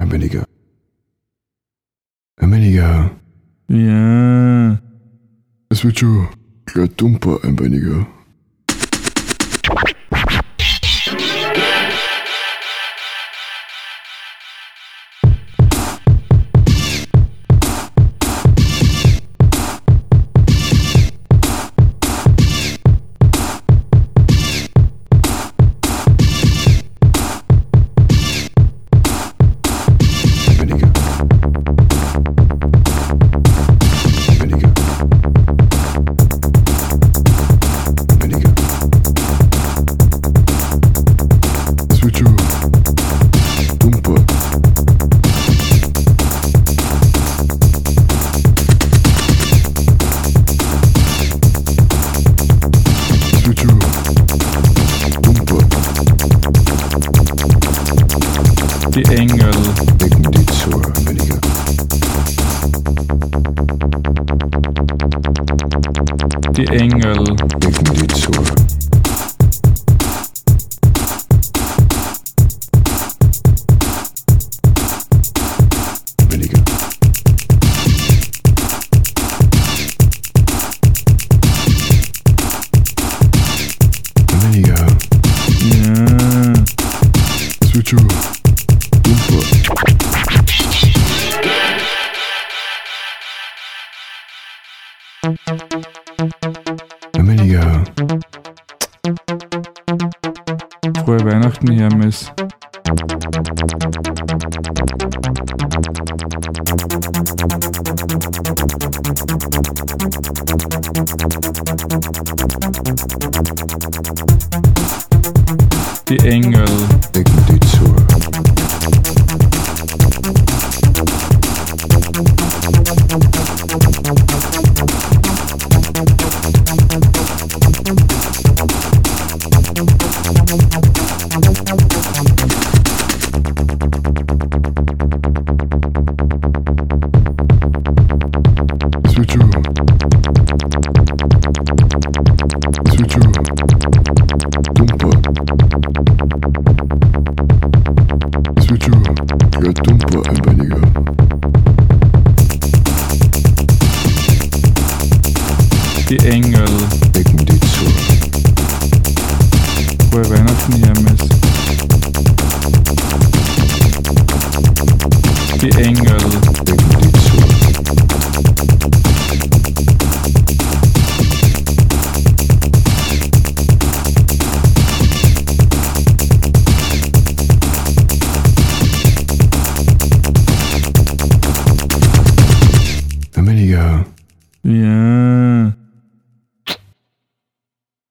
Amiga. Ja. Es wird schon gleich dumper, Amiga. Die Engel Decken die zur, Amiga. Die Engel Decken die zur. Amiga. Amiga. Ja. Es wird schon dumper. Amiga. Frohe Weihnachten, Hermes. Die Engel Decken die zur. Es wird schon dumper. Es wird schon gleich dumper, Amiga. Die Engel Decken die zur. Frohe Weihnachten, Hermes. Die Engel